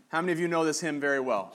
How many of you know this hymn very well?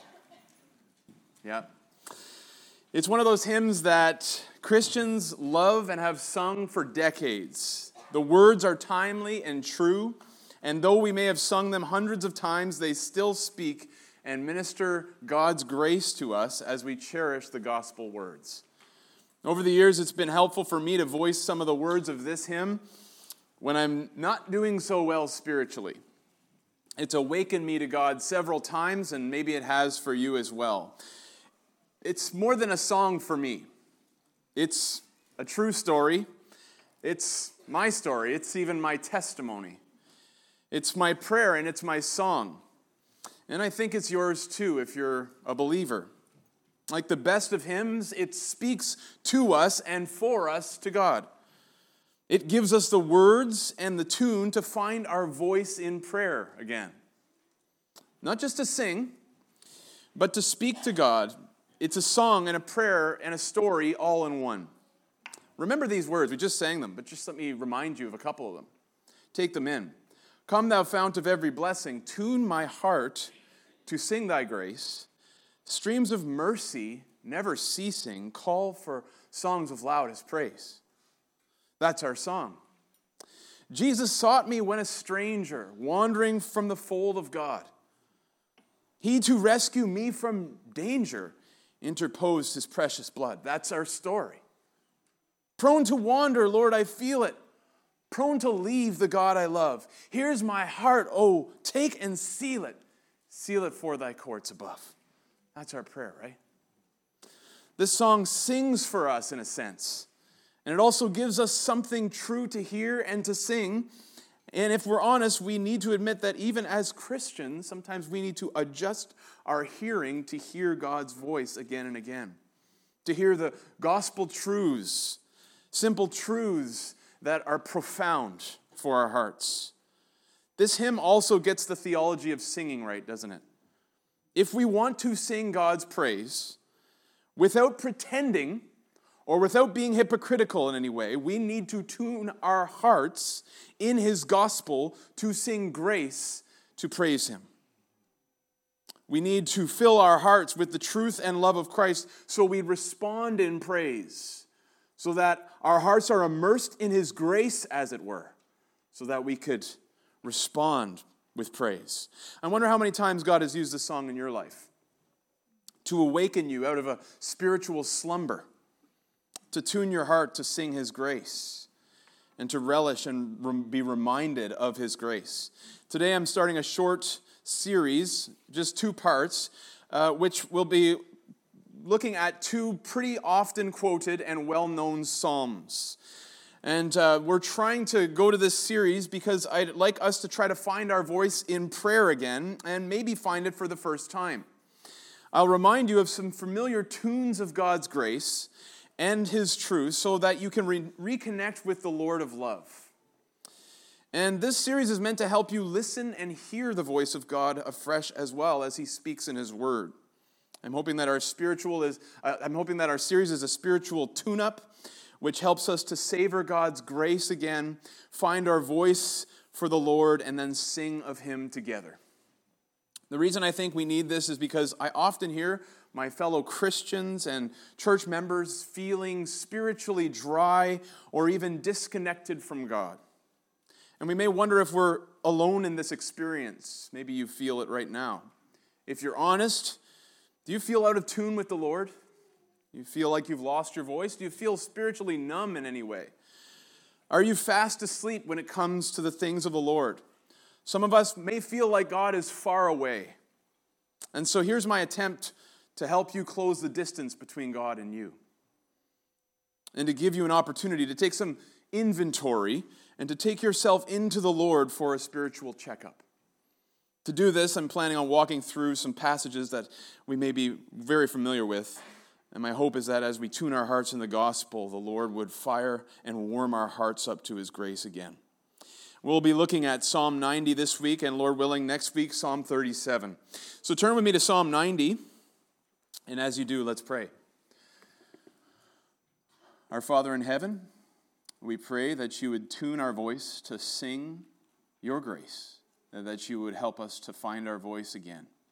Yeah. It's one of those hymns that Christians love and have sung for decades. The words are timely and true, and though we may have sung them hundreds of times, they still speak and minister God's grace to us as we cherish the gospel words. Over the years, it's been helpful for me to voice some of the words of this hymn when I'm not doing so well spiritually. It's awakened me to God several times, and maybe it has for you as well. It's more than a song for me. It's a true story. It's my story. It's even my testimony. It's my prayer and it's my song. And I think it's yours too if you're a believer. Like the best of hymns, it speaks to us and for us to God. It gives us the words and the tune to find our voice in prayer again. Not just to sing, but to speak to God. It's a song and a prayer and a story all in one. Remember these words. We just sang them, but just let me remind you of a couple of them. Take them in. Come, thou fount of every blessing, tune my heart to sing thy grace. Streams of mercy, never ceasing, call for songs of loudest praise. That's our song. Jesus sought me when a stranger, wandering from the fold of God. He to rescue me from danger interposed his precious blood. That's our story. Prone to wander, Lord, I feel it. Prone to leave the God I love. Here's my heart, oh, take and seal it. Seal it for thy courts above. That's our prayer, right? This song sings for us in a sense. And it also gives us something true to hear and to sing. And if we're honest, we need to admit that even as Christians, sometimes we need to adjust our hearing to hear God's voice again and again. To hear the gospel truths, simple truths that are profound for our hearts. This hymn also gets the theology of singing right, doesn't it? If we want to sing God's praise without pretending or without being hypocritical in any way, we need to tune our hearts in his gospel to sing grace to praise him. We need to fill our hearts with the truth and love of Christ so we respond in praise, so that our hearts are immersed in his grace, as it were, so that we could respond with praise. I wonder how many times God has used this song in your life to awaken you out of a spiritual slumber, to tune your heart to sing his grace, and to relish and be reminded of his grace. Today I'm starting a short series, just 2 parts, which will be looking at 2 pretty often quoted and well-known psalms. And we're trying to go to this series because I'd like us to try to find our voice in prayer again and maybe find it for the first time. I'll remind you of some familiar tunes of God's grace and his truth so that you can reconnect with the Lord of love. And this series is meant to help you listen and hear the voice of God afresh as well as he speaks in his word. I'm hoping that our series is a spiritual tune-up, which helps us to savor God's grace again, find our voice for the Lord, and then sing of him together. The reason I think we need this is because I often hear my fellow Christians and church members feeling spiritually dry or even disconnected from God. And we may wonder if we're alone in this experience. Maybe you feel it right now. If you're honest, do you feel out of tune with the Lord? Do you feel like you've lost your voice? Do you feel spiritually numb in any way? Are you fast asleep when it comes to the things of the Lord? Some of us may feel like God is far away. And so here's my attempt to help you close the distance between God and you. And to give you an opportunity to take some inventory and to take yourself into the Lord for a spiritual checkup. To do this, I'm planning on walking through some passages that we may be very familiar with. And my hope is that as we tune our hearts in the gospel, the Lord would fire and warm our hearts up to his grace again. We'll be looking at Psalm 90 this week, and Lord willing, next week, Psalm 37. So turn with me to Psalm 90, and as you do, let's pray. Our Father in heaven, we pray that you would tune our voice to sing your grace, and that you would help us to find our voice again.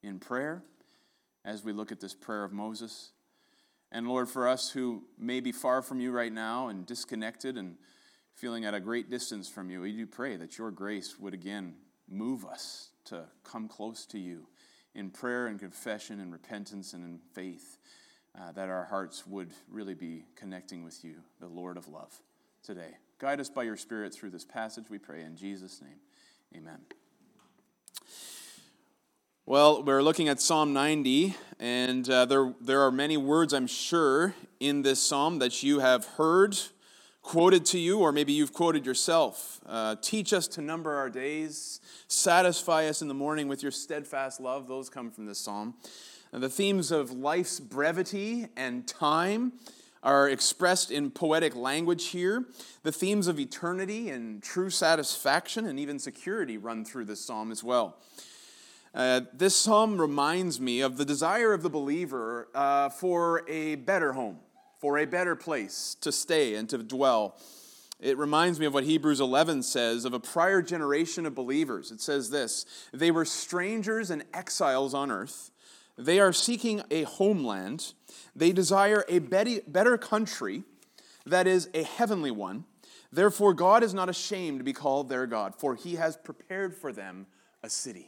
in prayer as we look at this prayer of Moses. And Lord, for us who may be far from you right now and disconnected and feeling at a great distance from you, we do pray that your grace would again move us to come close to you in prayer and confession and repentance and in faith, that our hearts would really be connecting with you, the Lord of love, today. Guide us by your Spirit through this passage, we pray in Jesus' name. Amen. Well, we're looking at Psalm 90, and there are many words, I'm sure, in this psalm that you have heard quoted to you, or maybe you've quoted yourself. Teach us to number our days, satisfy us in the morning with your steadfast love. Those come from this psalm. And the themes of life's brevity and time are expressed in poetic language here. The themes of eternity and true satisfaction and even security run through this psalm as well. This psalm reminds me of the desire of the believer for a better home, for a better place to stay and to dwell. It reminds me of what Hebrews 11 says of a prior generation of believers. It says this: they were strangers and exiles on earth. They are seeking a homeland. They desire a better country, that is, a heavenly one. Therefore, God is not ashamed to be called their God, for he has prepared for them a city.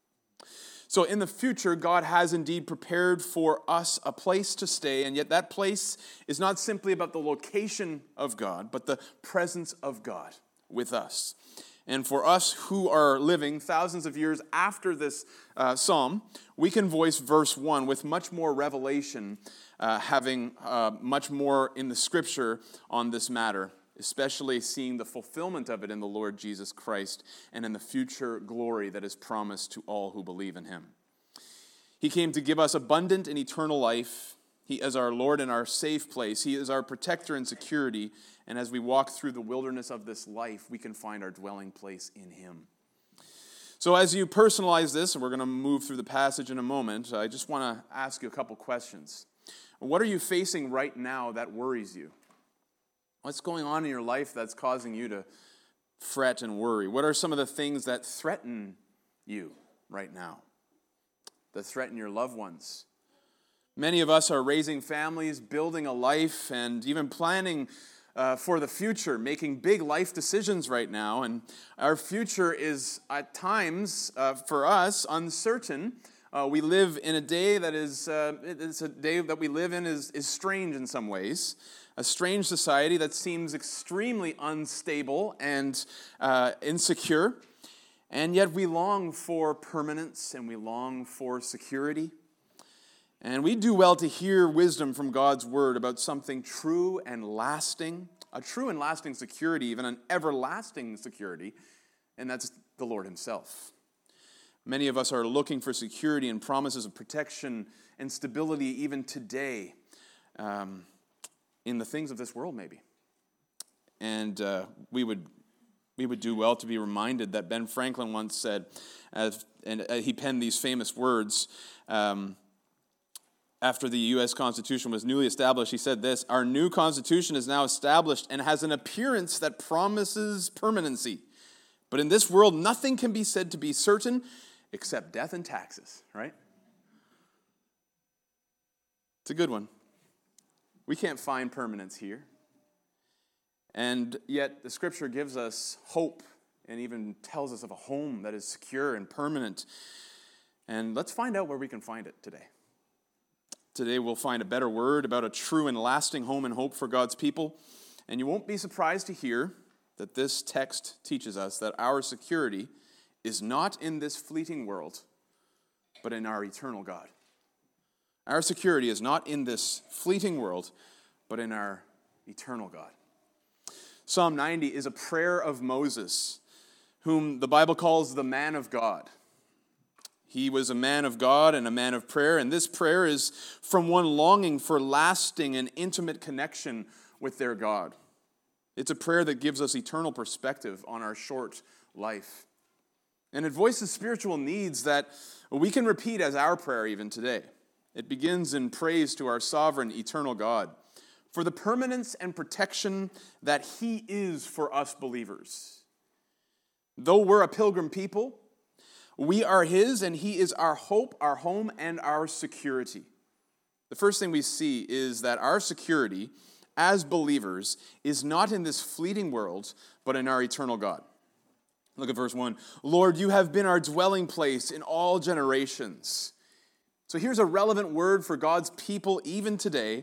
So in the future, God has indeed prepared for us a place to stay, and yet that place is not simply about the location of God, but the presence of God with us. And for us who are living thousands of years after this psalm, we can voice verse 1 with much more revelation, having much more in the Scripture on this matter, especially seeing the fulfillment of it in the Lord Jesus Christ and in the future glory that is promised to all who believe in him. He came to give us abundant and eternal life. He is our Lord and our safe place. He is our protector and security. And as we walk through the wilderness of this life, we can find our dwelling place in him. So as you personalize this, and we're going to move through the passage in a moment, I just want to ask you a couple questions. What are you facing right now that worries you? What's going on in your life that's causing you to fret and worry? What are some of the things that threaten you right now, that threaten your loved ones? Many of us are raising families, building a life, and even planning for the future, making big life decisions right now. And our future is at times, for us, uncertain. We live in a day that is, it's a day that we live in is strange in some ways. A strange society that seems extremely unstable and insecure. And yet we long for permanence and we long for security. And we do well to hear wisdom from God's word about something true and lasting, a true and lasting security, even an everlasting security, and that's the Lord himself. Many of us are looking for security and promises of protection and stability even today in the things of this world maybe. And we would do well to be reminded that Ben Franklin once said, and he penned these famous words, after the U.S. Constitution was newly established, he said this: "Our new Constitution is now established and has an appearance that promises permanency. But in this world, nothing can be said to be certain except death and taxes," right? It's a good one. We can't find permanence here. And yet the Scripture gives us hope and even tells us of a home that is secure and permanent. And let's find out where we can find it today. Today we'll find a better word about a true and lasting home and hope for God's people. And you won't be surprised to hear that this text teaches us that our security is not in this fleeting world, but in our eternal God. Our security is not in this fleeting world, but in our eternal God. Psalm 90 is a prayer of Moses, whom the Bible calls the man of God. He was a man of God and a man of prayer, and this prayer is from one longing for lasting and intimate connection with their God. It's a prayer that gives us eternal perspective on our short life. And it voices spiritual needs that we can repeat as our prayer even today. It begins in praise to our sovereign, eternal God for the permanence and protection that he is for us believers. Though we're a pilgrim people, We are his, and he is our hope, our home, and our security. The first thing we see is that our security as believers is not in this fleeting world, but in our eternal God. Look at verse 1. Lord, you have been our dwelling place in all generations. So here's a relevant word for God's people even today,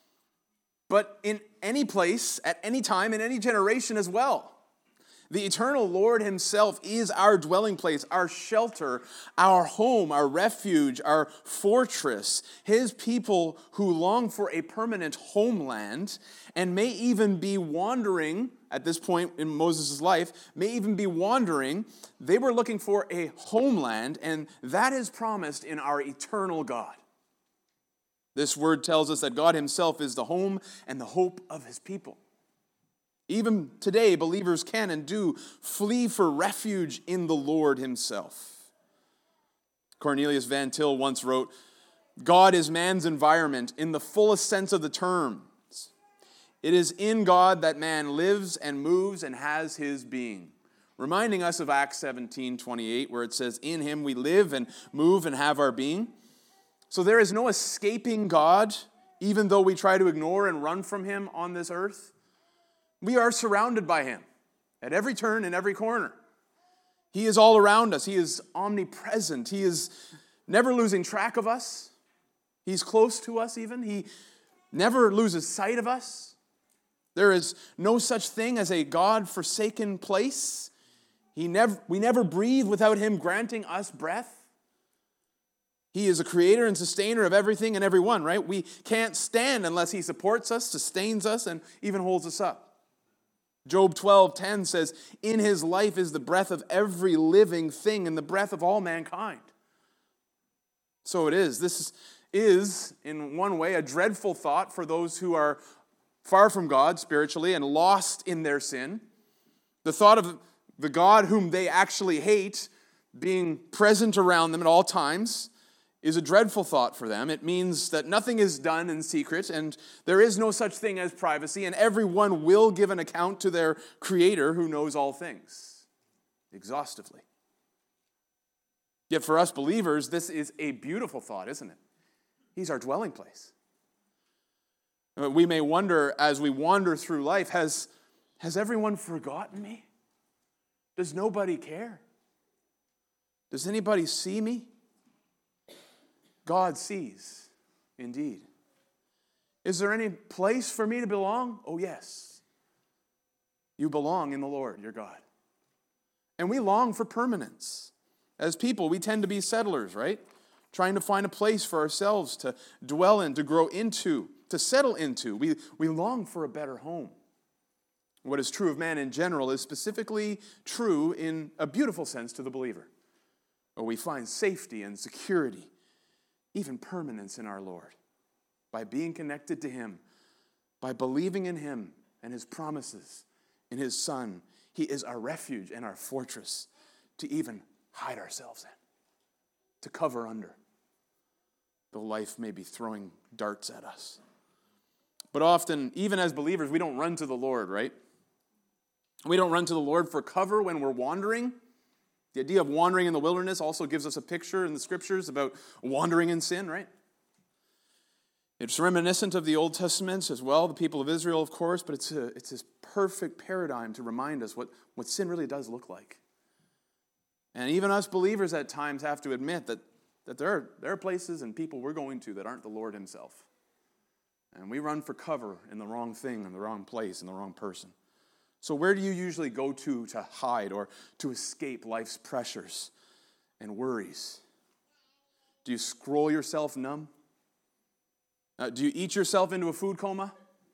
but in any place, at any time, in any generation as well. The eternal Lord himself is our dwelling place, our shelter, our home, our refuge, our fortress. His people who long for a permanent homeland and may even be wandering, at this point in Moses' life, may even be wandering. They were looking for a homeland, and that is promised in our eternal God. This word tells us that God himself is the home and the hope of his people. Even today, believers can and do flee for refuge in the Lord himself. Cornelius Van Til once wrote, God is man's environment in the fullest sense of the term. It is in God that man lives and moves and has his being. Reminding us of Acts 17:28, where it says, in him we live and move and have our being. So there is no escaping God, even though we try to ignore and run from him on this earth. We are surrounded by him at every turn and every corner. He is all around us. He is omnipresent. He is never losing track of us. He's close to us even. He never loses sight of us. There is no such thing as a God-forsaken place. We never breathe without him granting us breath. He is a creator and sustainer of everything and everyone, right? We can't stand unless he supports us, sustains us, and even holds us up. Job 12:10 says, in his life is the breath of every living thing and the breath of all mankind. So it is. This is, in one way, a dreadful thought for those who are far from God spiritually and lost in their sin. The thought of the God whom they actually hate being present around them at all times is a dreadful thought for them. It means that nothing is done in secret, and there is no such thing as privacy, and everyone will give an account to their Creator who knows all things exhaustively. Yet for us believers, this is a beautiful thought, isn't it? He's our dwelling place. We may wonder as we wander through life, has everyone forgotten me? Does nobody care? Does anybody see me? God sees, indeed. Is there any place for me to belong? Oh, yes. You belong in the Lord, your God. And we long for permanence. As people, we tend to be settlers, right? Trying to find a place for ourselves to dwell in, to grow into, to settle into. We long for a better home. What is true of man in general is specifically true in a beautiful sense to the believer, where we find safety and security, even permanence in our Lord, by being connected to him, by believing in him and his promises in his Son. He is our refuge and our fortress to even hide ourselves in, to cover under, though life may be throwing darts at us. But often, even as believers, we don't run to the Lord, right? We don't run to the Lord for cover when we're wandering. The idea of wandering in the wilderness also gives us a picture in the scriptures about wandering in sin, right? It's reminiscent of the Old Testament as well, the people of Israel, of course, but it's this perfect paradigm to remind us what sin really does look like. And even us believers at times have to admit that there are places and people we're going to that aren't the Lord himself. And we run for cover in the wrong thing, in the wrong place, in the wrong person. So where do you usually go to hide or to escape life's pressures and worries? Do you scroll yourself numb? Do you eat yourself into a food coma?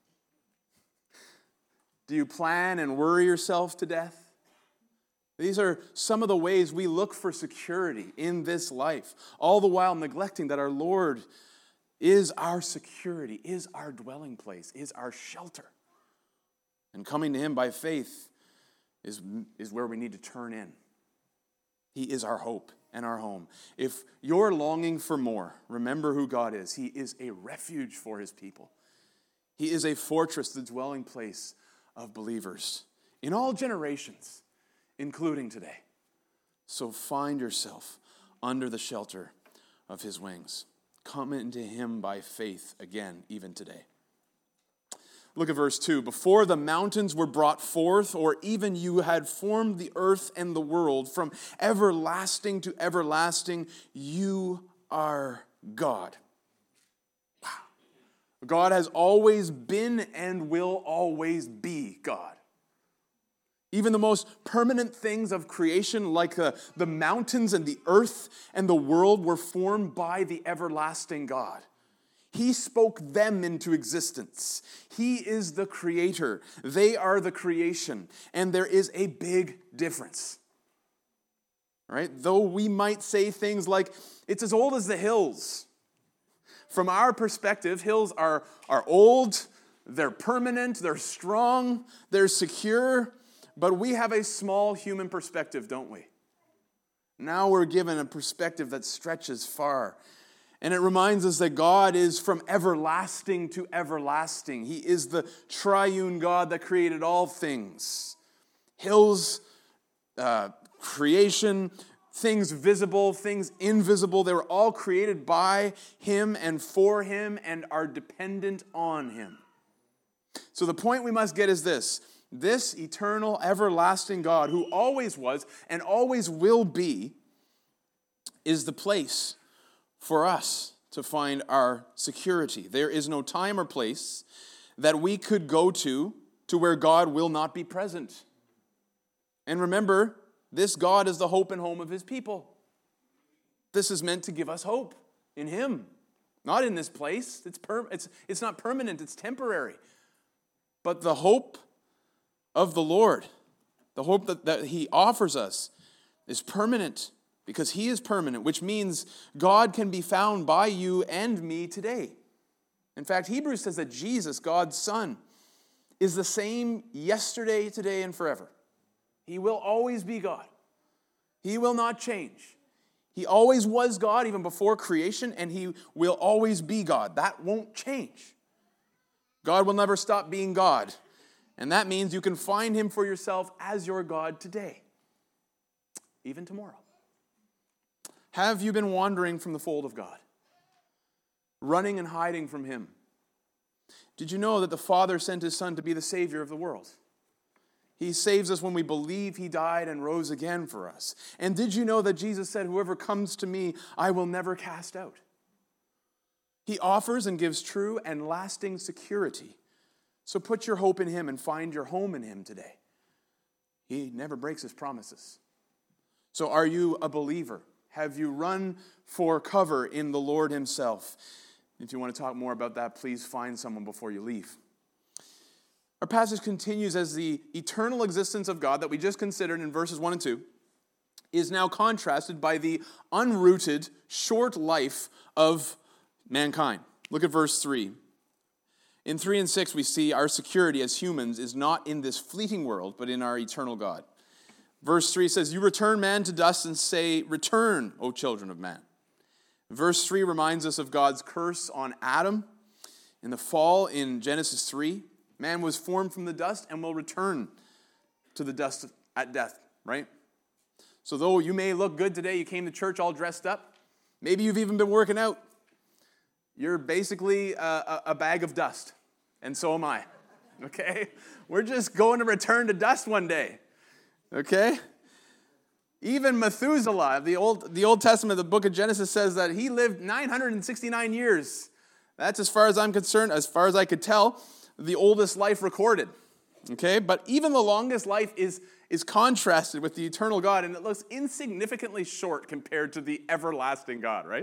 Do you plan and worry yourself to death? These are some of the ways we look for security in this life, all the while neglecting that our Lord is our security, is our dwelling place, is our shelter. And coming to him by faith is where we need to turn in. He is our hope and our home. If you're longing for more, remember who God is. He is a refuge for his people. He is a fortress, the dwelling place of believers in all generations, including today. So find yourself under the shelter of his wings. Come into him by faith again, even today. Look at verse 2. Before the mountains were brought forth, or even you had formed the earth and the world, from everlasting to everlasting, you are God. Wow. God has always been and will always be God. Even the most permanent things of creation, like the mountains and the earth and the world, were formed by the everlasting God. He spoke them into existence. He is the creator. They are the creation. And there is a big difference. Right? Though we might say things like, it's as old as the hills. From our perspective, hills are old, they're permanent, they're strong, they're secure. But we have a small human perspective, don't we? Now we're given a perspective that stretches far. And it reminds us that God is from everlasting to everlasting. He is the triune God that created all things. Hills, creation, things visible, things invisible, they were all created by him and for him and are dependent on him. So the point we must get is this. This eternal, everlasting God, who always was and always will be, is the place for us to find our security. There is no time or place that we could go to where God will not be present. And remember, this God is the hope and home of his people. This is meant to give us hope in him, not in this place. It's not permanent, it's temporary. But the hope of the Lord, the hope that he offers us, is permanent because he is permanent, which means God can be found by you and me today. In fact, Hebrews says that Jesus, God's Son, is the same yesterday, today, and forever. He will always be God. He will not change. He always was God even before creation, and he will always be God. That won't change. God will never stop being God. And that means you can find him for yourself as your God today, even tomorrow. Have you been wandering from the fold of God? Running and hiding from him? Did you know that the Father sent his Son to be the Savior of the world? He saves us when we believe he died and rose again for us. And did you know that Jesus said, whoever comes to me, I will never cast out? He offers and gives true and lasting security. So put your hope in him and find your home in him today. He never breaks his promises. So are you a believer? Have you run for cover in the Lord himself? If you want to talk more about that, please find someone before you leave. Our passage continues as the eternal existence of God that we just considered in verses 1 and 2 is now contrasted by the unrooted, short life of mankind. Look at verse 3. In 3 and 6, we see our security as humans is not in this fleeting world, but in our eternal God. Verse 3 says, you return man to dust and say, return, O children of man. Verse 3 reminds us of God's curse on Adam. In the fall in Genesis 3, man was formed from the dust and will return to the dust at death, right? So though you may look good today, you came to church all dressed up, maybe you've even been working out, you're basically a bag of dust, and so am I, okay? We're just going to return to dust one day, okay? Even Methuselah, the Old Testament, the book of Genesis says that he lived 969 years. That's, as far as I'm concerned, as far as I could tell, the oldest life recorded, okay? But even the longest life is contrasted with the eternal God, and it looks insignificantly short compared to the everlasting God, right?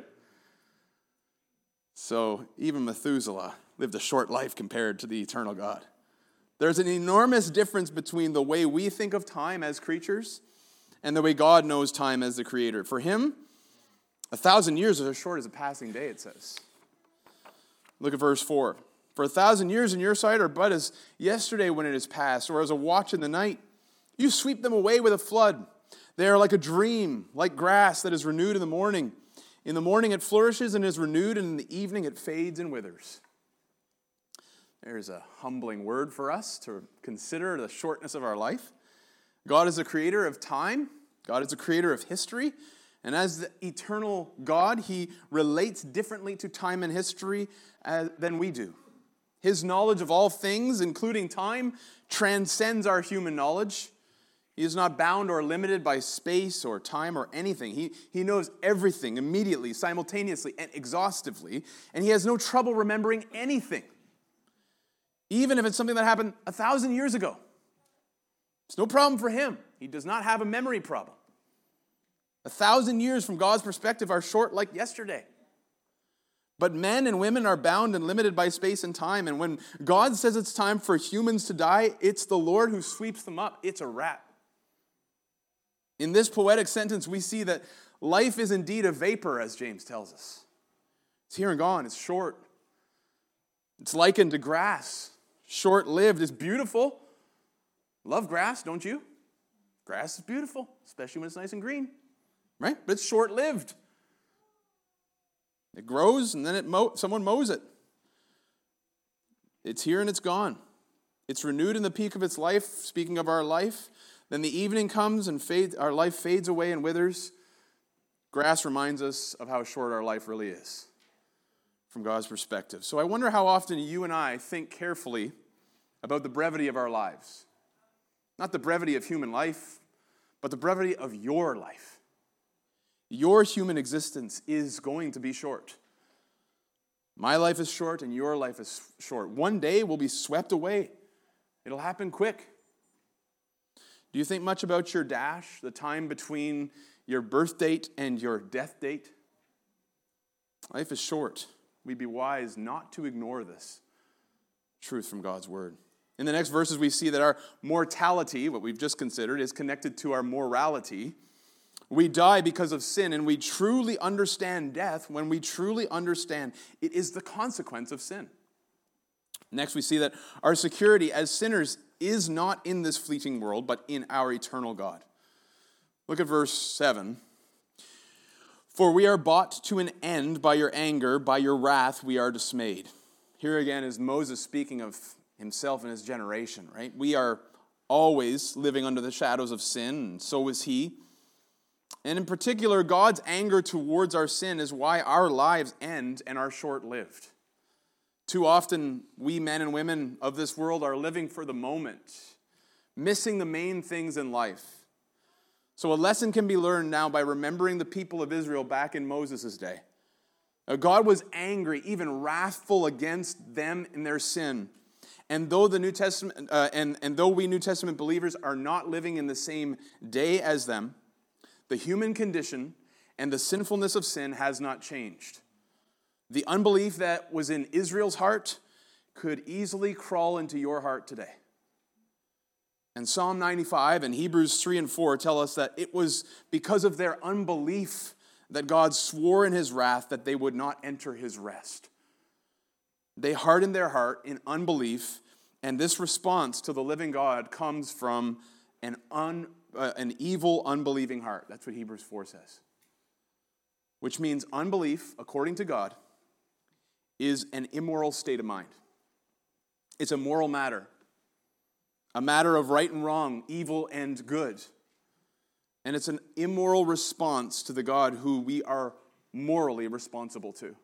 So even Methuselah lived a short life compared to the eternal God. There's an enormous difference between the way we think of time as creatures and the way God knows time as the creator. For him, 1,000 years is as short as a passing day, it says. Look at verse 4. For 1,000 years in your sight are but as yesterday when it is past, or as a watch in the night. You sweep them away with a flood. They are like a dream, like grass that is renewed in the morning. In the morning it flourishes and is renewed, and in the evening it fades and withers. There's a humbling word for us to consider the shortness of our life. God is the creator of time, God is the creator of history, and as the eternal God, he relates differently to time and history than we do. His knowledge of all things, including time, transcends our human knowledge. He is not bound or limited by space or time or anything. He knows everything immediately, simultaneously, and exhaustively, and he has no trouble remembering anything, even if it's something that happened 1,000 years ago. It's no problem for him. He does not have a memory problem. 1,000 years from God's perspective are short like yesterday. But men and women are bound and limited by space and time. And when God says it's time for humans to die, it's the Lord who sweeps them up. It's a wrap. In this poetic sentence, we see that life is indeed a vapor, as James tells us. It's here and gone. It's short. It's likened to grass. Short-lived. It's beautiful. Love grass, don't you? Grass is beautiful, especially when it's nice and green. Right? But it's short-lived. It grows and then someone mows it. It's here and it's gone. It's renewed in the peak of its life, speaking of our life. Then the evening comes and our life fades away and withers. Grass reminds us of how short our life really is from God's perspective. So I wonder how often you and I think carefully about the brevity of our lives. Not the brevity of human life, but the brevity of your life. Your human existence is going to be short. My life is short and your life is short. One day we'll be swept away. It'll happen quick. Do you think much about your dash, the time between your birth date and your death date? Life is short. We'd be wise not to ignore this truth from God's word. In the next verses, we see that our mortality, what we've just considered, is connected to our morality. We die because of sin, and we truly understand death when we truly understand it is the consequence of sin. Next, we see that our security as sinners is not in this fleeting world, but in our eternal God. Look at verse 7. For we are brought to an end by your anger, by your wrath we are dismayed. Here again is Moses speaking of himself and his generation, right? We are always living under the shadows of sin, and so is he. And in particular, God's anger towards our sin is why our lives end and are short-lived. Too often, we men and women of this world are living for the moment, missing the main things in life. So a lesson can be learned now by remembering the people of Israel back in Moses' day. God was angry, even wrathful against them in their sin. And though the New Testament, and though we New Testament believers are not living in the same day as them, the human condition and the sinfulness of sin has not changed. The unbelief that was in Israel's heart could easily crawl into your heart today. And Psalm 95 and Hebrews 3 and 4 tell us that it was because of their unbelief that God swore in his wrath that they would not enter his rest. They hardened their heart in unbelief, and this response to the living God comes from an evil, unbelieving heart. That's what Hebrews 4 says. Which means unbelief, according to God, is an immoral state of mind. It's a moral matter. A matter of right and wrong, evil and good. And it's an immoral response to the God who we are morally responsible to.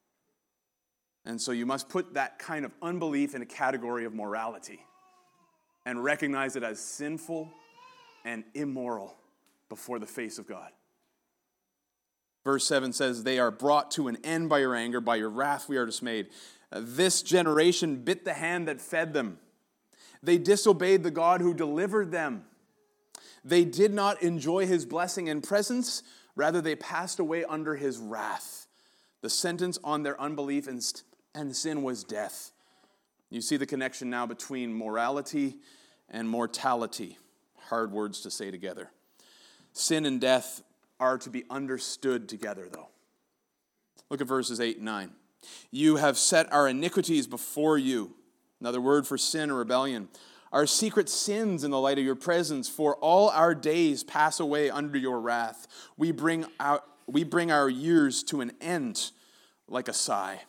And so you must put that kind of unbelief in a category of morality and recognize it as sinful and immoral before the face of God. Verse 7 says, they are brought to an end by your anger, by your wrath we are dismayed. This generation bit the hand that fed them. They disobeyed the God who delivered them. They did not enjoy his blessing and presence. Rather, they passed away under his wrath. The sentence on their unbelief and sin was death. You see the connection now between morality and mortality. Hard words to say together. Sin and death are to be understood together, though. Look at verses 8 and 9. You have set our iniquities before you. Another word for sin or rebellion. Our secret sins in the light of your presence, for all our days pass away under your wrath. We bring our years to an end like a sigh.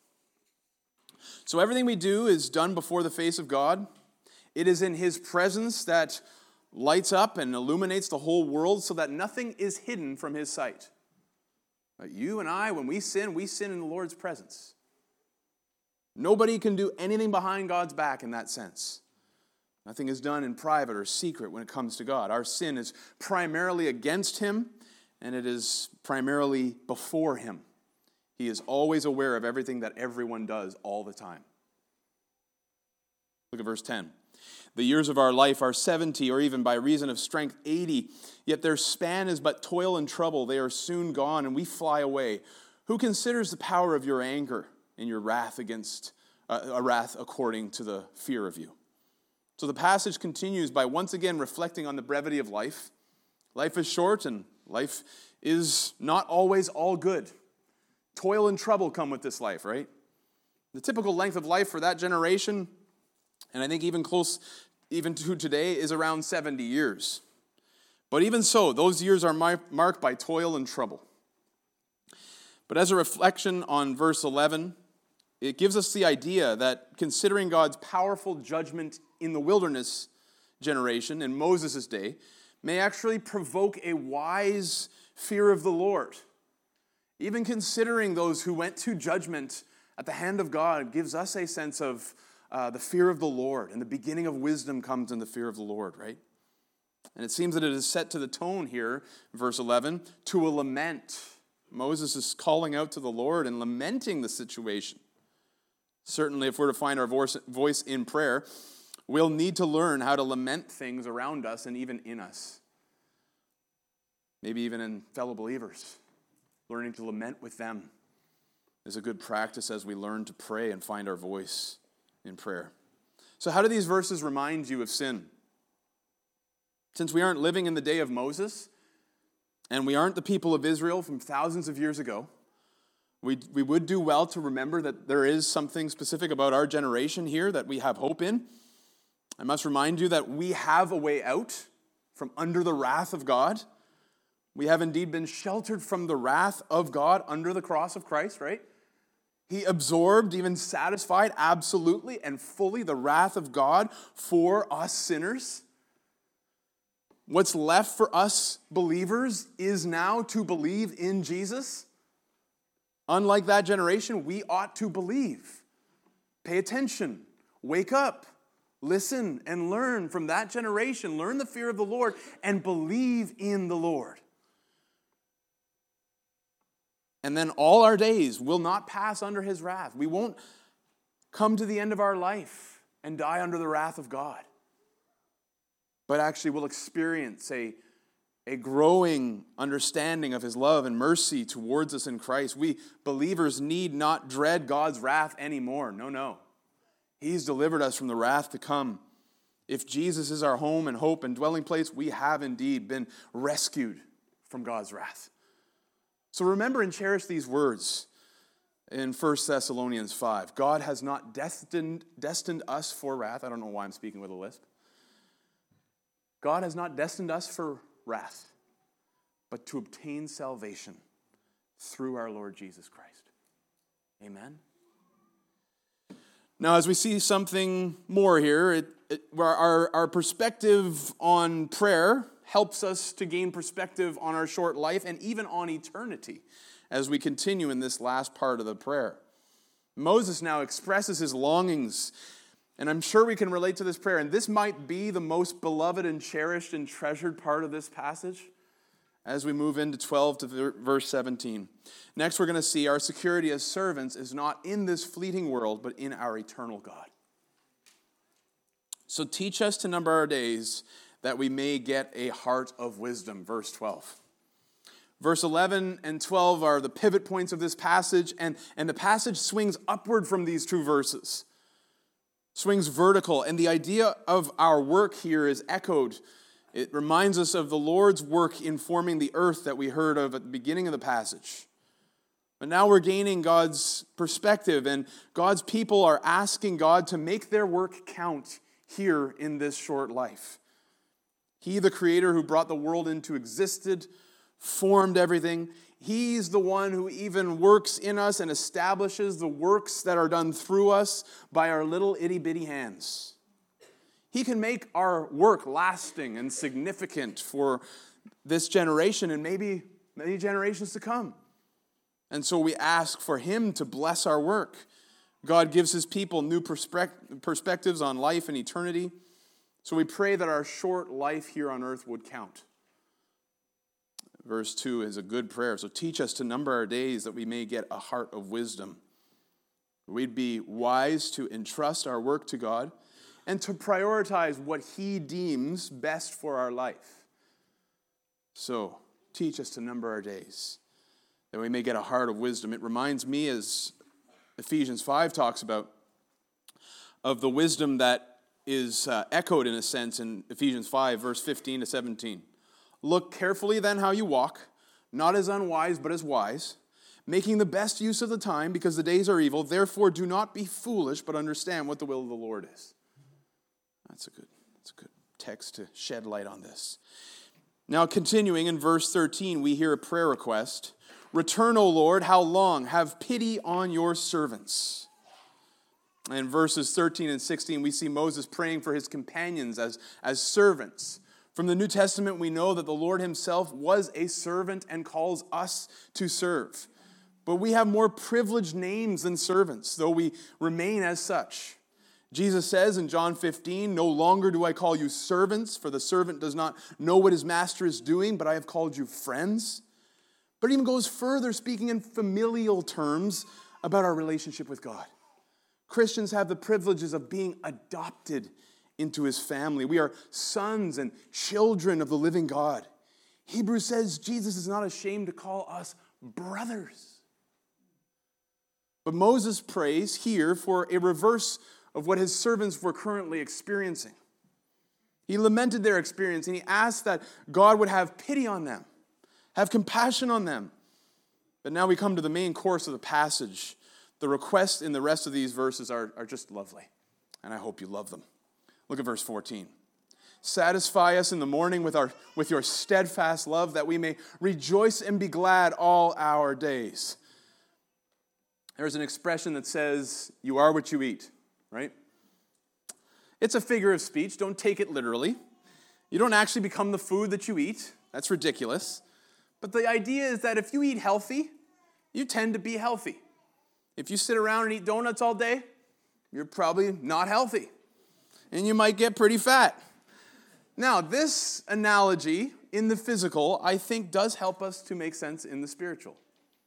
So everything we do is done before the face of God. It is in his presence that lights up and illuminates the whole world so that nothing is hidden from his sight. But you and I, when we sin in the Lord's presence. Nobody can do anything behind God's back in that sense. Nothing is done in private or secret when it comes to God. Our sin is primarily against him, and it is primarily before him. He is always aware of everything that everyone does all the time. Look at verse 10. The years of our life are 70, or even by reason of strength 80, yet their span is but toil and trouble. They are soon gone, and we fly away. Who considers the power of your anger and your wrath against a wrath according to the fear of you? So the passage continues by once again reflecting on the brevity of life. Life is short, and life is not always all good. Toil and trouble come with this life, right? The typical length of life for that generation, and I think even to today, is around 70 years. But even so, those years are marked by toil and trouble. But as a reflection on verse 11, it gives us the idea that considering God's powerful judgment in the wilderness generation, in Moses' day, may actually provoke a wise fear of the Lord. Even considering those who went to judgment at the hand of God gives us a sense of the fear of the Lord. And the beginning of wisdom comes in the fear of the Lord, right? And it seems that it is set to the tone here, verse 11, to a lament. Moses is calling out to the Lord and lamenting the situation. Certainly, if we're to find our voice in prayer, we'll need to learn how to lament things around us and even in us. Maybe even in fellow believers. Learning to lament with them is a good practice as we learn to pray and find our voice in prayer. So how do these verses remind you of sin? Since we aren't living in the day of Moses, and we aren't the people of Israel from thousands of years ago, we would do well to remember that there is something specific about our generation here that we have hope in. I must remind you that we have a way out from under the wrath of God. We have indeed been sheltered from the wrath of God under the cross of Christ, right? He absorbed, even satisfied absolutely and fully the wrath of God for us sinners. What's left for us believers is now to believe in Jesus. Unlike that generation, we ought to believe. Pay attention. Wake up. Listen and learn from that generation. Learn the fear of the Lord and believe in the Lord. And then all our days will not pass under his wrath. We won't come to the end of our life and die under the wrath of God. But actually we'll experience a growing understanding of his love and mercy towards us in Christ. We believers need not dread God's wrath anymore. No. He's delivered us from the wrath to come. If Jesus is our home and hope and dwelling place, we have indeed been rescued from God's wrath. So remember and cherish these words in 1 Thessalonians 5. God has not destined us for wrath. I don't know why I'm speaking with a lisp. God has not destined us for wrath, but to obtain salvation through our Lord Jesus Christ. Amen? Now, as we see something more here, our perspective on prayer helps us to gain perspective on our short life and even on eternity as we continue in this last part of the prayer. Moses now expresses his longings, and I'm sure we can relate to this prayer, and this might be the most beloved and cherished and treasured part of this passage as we move into 12 to verse 17. Next, we're going to see our security as servants is not in this fleeting world, but in our eternal God. So teach us to number our days that we may get a heart of wisdom, verse 12. Verse 11 and 12 are the pivot points of this passage, and the passage swings upward from these two verses. Swings vertical, and the idea of our work here is echoed. It reminds us of the Lord's work in forming the earth that we heard of at the beginning of the passage. But now we're gaining God's perspective, and God's people are asking God to make their work count here in this short life. He, the Creator who brought the world into existence, formed everything. He's the one who even works in us and establishes the works that are done through us by our little itty-bitty hands. He can make our work lasting and significant for this generation and maybe many generations to come. And so we ask for him to bless our work. God gives his people new perspectives on life and eternity. So we pray that our short life here on earth would count. Verse 2 is a good prayer. So teach us to number our days that we may get a heart of wisdom. We'd be wise to entrust our work to God and to prioritize what he deems best for our life. So teach us to number our days that we may get a heart of wisdom. It reminds me, as Ephesians 5 talks about, of the wisdom that is echoed in a sense in Ephesians 5, verse 15 to 17. Look carefully then how you walk, not as unwise but as wise, making the best use of the time because the days are evil. Therefore do not be foolish, but understand what the will of the Lord is. That's a good text to shed light on this. Now continuing in verse 13, we hear a prayer request. Return, O Lord, how long? Have pity on your servants. And in verses 13 and 16, we see Moses praying for his companions as servants. From the New Testament, we know that the Lord himself was a servant and calls us to serve. But we have more privileged names than servants, though we remain as such. Jesus says in John 15, no longer do I call you servants, for the servant does not know what his master is doing, but I have called you friends. But it even goes further, speaking in familial terms about our relationship with God. Christians have the privileges of being adopted into his family. We are sons and children of the living God. Hebrews says Jesus is not ashamed to call us brothers. But Moses prays here for a reverse of what his servants were currently experiencing. He lamented their experience and he asked that God would have pity on them, have compassion on them. But now we come to the main course of the passage. The requests in the rest of these verses are just lovely, and I hope you love them. Look at verse 14. Satisfy us in the morning with your steadfast love, that we may rejoice and be glad all our days. There's an expression that says, you are what you eat, right? It's a figure of speech. Don't take it literally. You don't actually become the food that you eat. That's ridiculous. But the idea is that if you eat healthy, you tend to be healthy. If you sit around and eat donuts all day, you're probably not healthy. And you might get pretty fat. Now, this analogy in the physical, I think, does help us to make sense in the spiritual.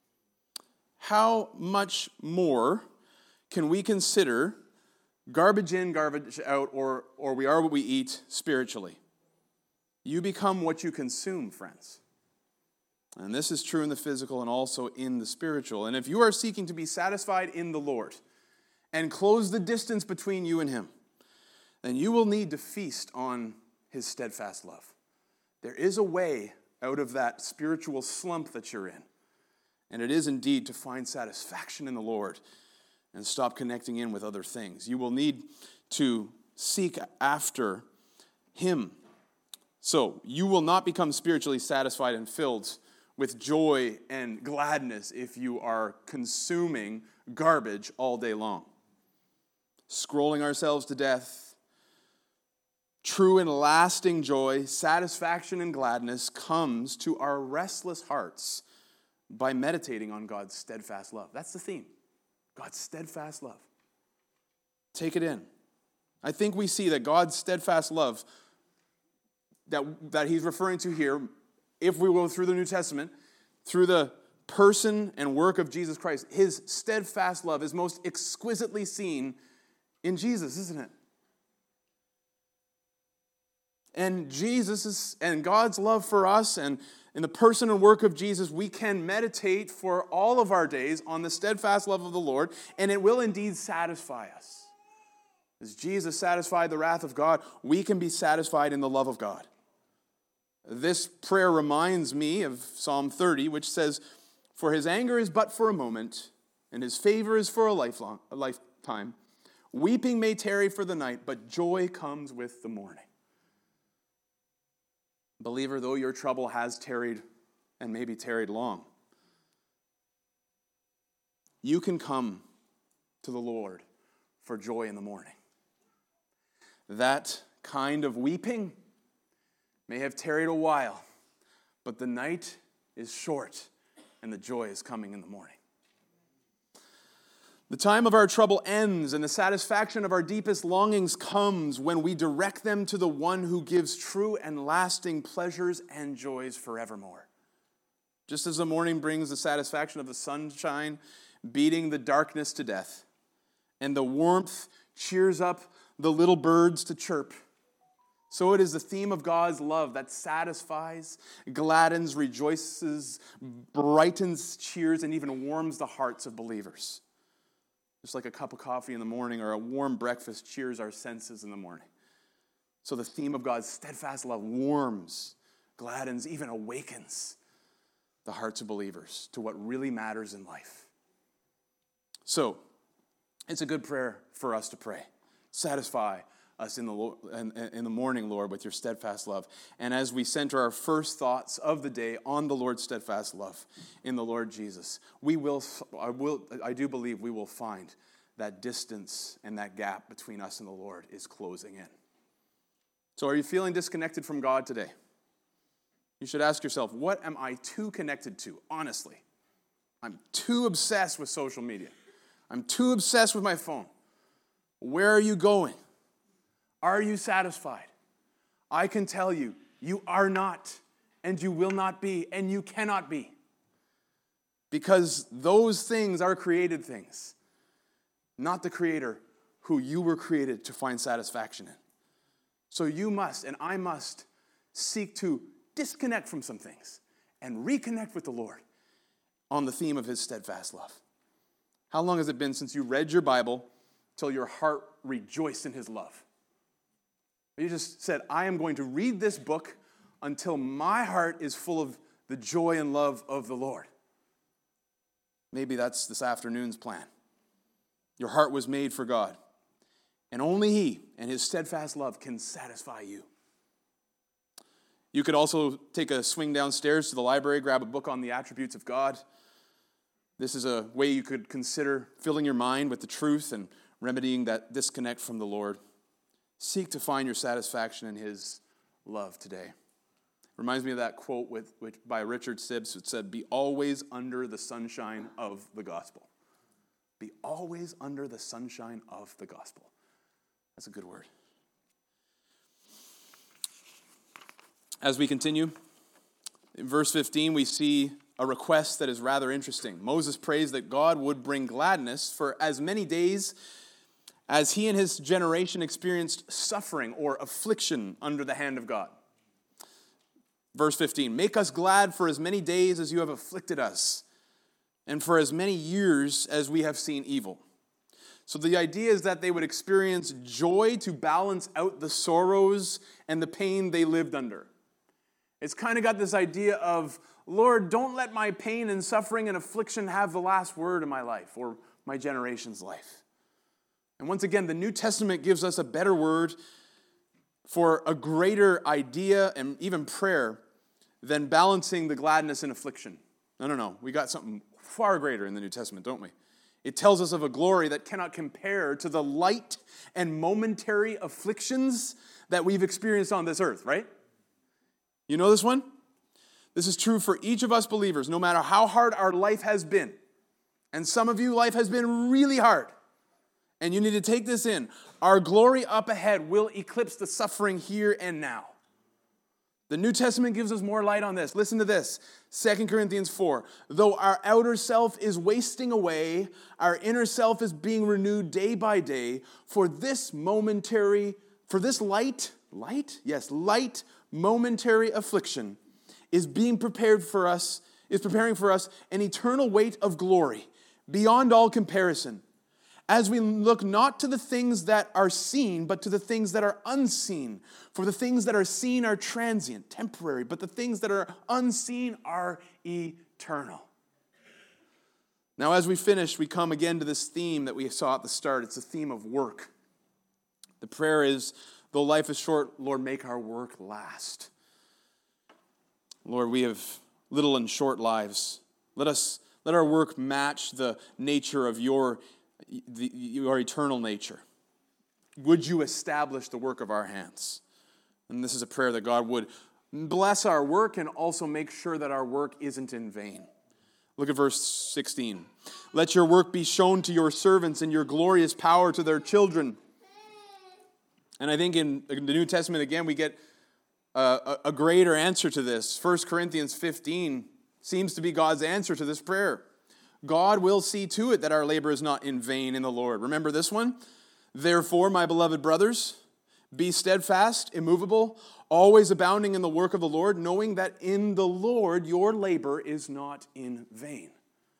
How much more can we consider garbage in, garbage out, or we are what we eat spiritually? You become what you consume, friends. And this is true in the physical and also in the spiritual. And if you are seeking to be satisfied in the Lord and close the distance between you and him, then you will need to feast on his steadfast love. There is a way out of that spiritual slump that you're in. And it is indeed to find satisfaction in the Lord and stop connecting in with other things. You will need to seek after him. So you will not become spiritually satisfied and filled with joy and gladness if you are consuming garbage all day long. Scrolling ourselves to death. True and lasting joy, satisfaction and gladness comes to our restless hearts by meditating on God's steadfast love. That's the theme. God's steadfast love. Take it in. I think we see that God's steadfast love that he's referring to here, if we go through the New Testament, through the person and work of Jesus Christ, his steadfast love is most exquisitely seen in Jesus, isn't it? And and God's love for us, and in the person and work of Jesus, we can meditate for all of our days on the steadfast love of the Lord, and it will indeed satisfy us. As Jesus satisfied the wrath of God, we can be satisfied in the love of God. This prayer reminds me of Psalm 30, which says, "For his anger is but for a moment, and his favor is for a lifetime. Weeping may tarry for the night, but joy comes with the morning." Believer, though your trouble has tarried and maybe tarried long, you can come to the Lord for joy in the morning. That kind of weeping may have tarried a while, but the night is short and the joy is coming in the morning. The time of our trouble ends and the satisfaction of our deepest longings comes when we direct them to the one who gives true and lasting pleasures and joys forevermore. Just as the morning brings the satisfaction of the sunshine beating the darkness to death, and the warmth cheers up the little birds to chirp, so it is the theme of God's love that satisfies, gladdens, rejoices, brightens, cheers, and even warms the hearts of believers. Just like a cup of coffee in the morning or a warm breakfast cheers our senses in the morning. So the theme of God's steadfast love warms, gladdens, even awakens the hearts of believers to what really matters in life. So, it's a good prayer for us to pray. Satisfy us in the morning, Lord, with your steadfast love. And as we center our first thoughts of the day on the Lord's steadfast love in the Lord Jesus, I do believe we will find that distance and that gap between us and the Lord is closing in. So are you feeling disconnected from God today? You should ask yourself, what am I too connected to? Honestly, I'm too obsessed with social media. I'm too obsessed with my phone. Where are you going? Are you satisfied? I can tell you, you are not, and you will not be, and you cannot be. Because those things are created things, not the Creator who you were created to find satisfaction in. So you must, and I must, seek to disconnect from some things and reconnect with the Lord on the theme of his steadfast love. How long has it been since you read your Bible till your heart rejoiced in his love? You just said, I am going to read this book until my heart is full of the joy and love of the Lord. Maybe that's this afternoon's plan. Your heart was made for God, and only he and his steadfast love can satisfy you. You could also take a swing downstairs to the library, grab a book on the attributes of God. This is a way you could consider filling your mind with the truth and remedying that disconnect from the Lord. Seek to find your satisfaction in his love today. Reminds me of that quote by Richard Sibbes, which said, be always under the sunshine of the gospel. Be always under the sunshine of the gospel. That's a good word. As we continue, in verse 15, we see a request that is rather interesting. Moses prays that God would bring gladness for as many days as he and his generation experienced suffering or affliction under the hand of God. Verse 15, make us glad for as many days as you have afflicted us, and for as many years as we have seen evil. So the idea is that they would experience joy to balance out the sorrows and the pain they lived under. It's kind of got this idea of, Lord, don't let my pain and suffering and affliction have the last word in my life or my generation's life. And once again, the New Testament gives us a better word for a greater idea and even prayer than balancing the gladness and affliction. No. We got something far greater in the New Testament, don't we? It tells us of a glory that cannot compare to the light and momentary afflictions that we've experienced on this earth, right? You know this one? This is true for each of us believers, no matter how hard our life has been. And some of you, life has been really hard. And you need to take this in. Our glory up ahead will eclipse the suffering here and now. The New Testament gives us more light on this. Listen to this. 2 Corinthians 4. Though our outer self is wasting away, our inner self is being renewed day by day. For this light, momentary affliction is preparing for us an eternal weight of glory beyond all comparison, as we look not to the things that are seen, but to the things that are unseen. For the things that are seen are transient, temporary, but the things that are unseen are eternal. Now, as we finish, we come again to this theme that we saw at the start. It's a theme of work. The prayer is, though life is short, Lord, make our work last. Lord, we have little and short lives. Let our work match the nature of your eternal nature. would you establish the work of our hands? And this is a prayer that God would bless our work and also make sure that our work isn't in vain. Look at verse 16. Let your work be shown to your servants and your glorious power to their children. And I think in the New Testament, again, we get a greater answer to this. 1 Corinthians 15 seems to be God's answer to this prayer. God will see to it that our labor is not in vain in the Lord. Remember this one? Therefore, my beloved brothers, be steadfast, immovable, always abounding in the work of the Lord, knowing that in the Lord your labor is not in vain.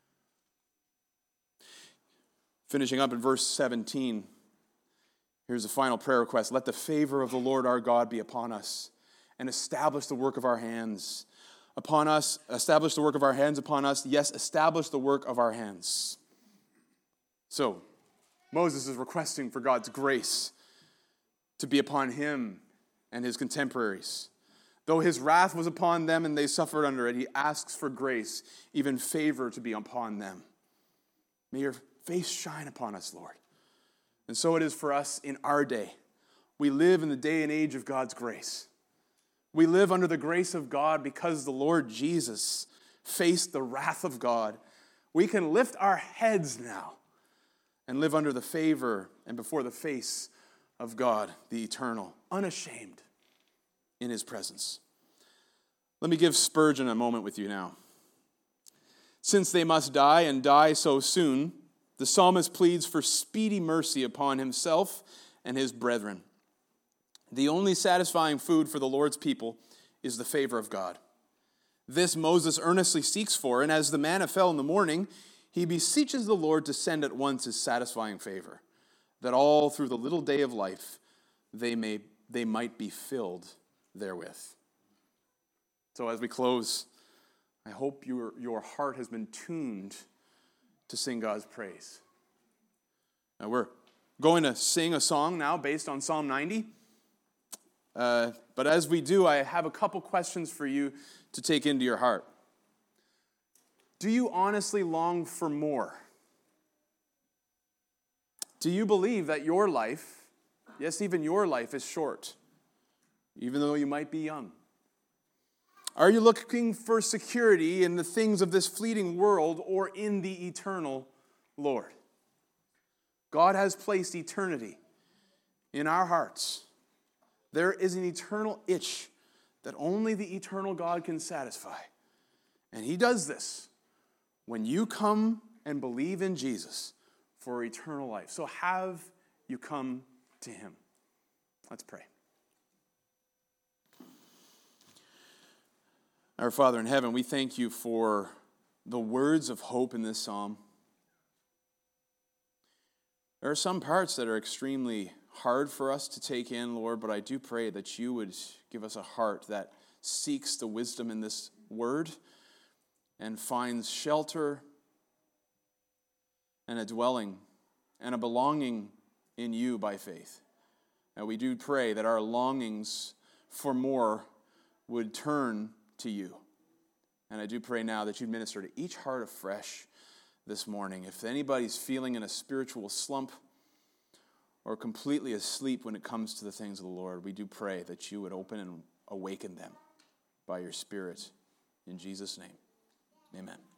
Finishing up in verse 17, here's the final prayer request. Let the favor of the Lord our God be upon us and establish the work of our hands upon us. Establish the work of our hands upon us. Yes, establish the work of our hands. So, Moses is requesting for God's grace to be upon him and his contemporaries. Though his wrath was upon them and they suffered under it, he asks for grace, even favor to be upon them. May your face shine upon us, Lord. And so it is for us in our day. We live in the day and age of God's grace. We live under the grace of God because the Lord Jesus faced the wrath of God. We can lift our heads now and live under the favor and before the face of God, the eternal, unashamed in his presence. Let me give Spurgeon a moment with you now. Since they must die and die so soon, the psalmist pleads for speedy mercy upon himself and his brethren. The only satisfying food for the Lord's people is the favor of God. This Moses earnestly seeks for, and as the manna fell in the morning, he beseeches the Lord to send at once his satisfying favor, that all through the little day of life they might be filled therewith. So as we close, I hope your heart has been tuned to sing God's praise. Now we're going to sing a song now based on Psalm 90. But as we do, I have a couple questions for you to take into your heart. Do you honestly long for more? Do you believe that your life, yes, even your life, is short, even though you might be young? Are you looking for security in the things of this fleeting world or in the eternal Lord? God has placed eternity in our hearts. There is an eternal itch that only the eternal God can satisfy. And he does this when you come and believe in Jesus for eternal life. So have you come to him? Let's pray. Our Father in heaven, we thank you for the words of hope in this psalm. There are some parts that are extremely hard for us to take in, Lord, but I do pray that you would give us a heart that seeks the wisdom in this word and finds shelter and a dwelling and a belonging in you by faith. And we do pray that our longings for more would turn to you. And I do pray now that you'd minister to each heart afresh this morning. If anybody's feeling in a spiritual slump or completely asleep when it comes to the things of the Lord, we do pray that you would open and awaken them by your Spirit. In Jesus' name, amen.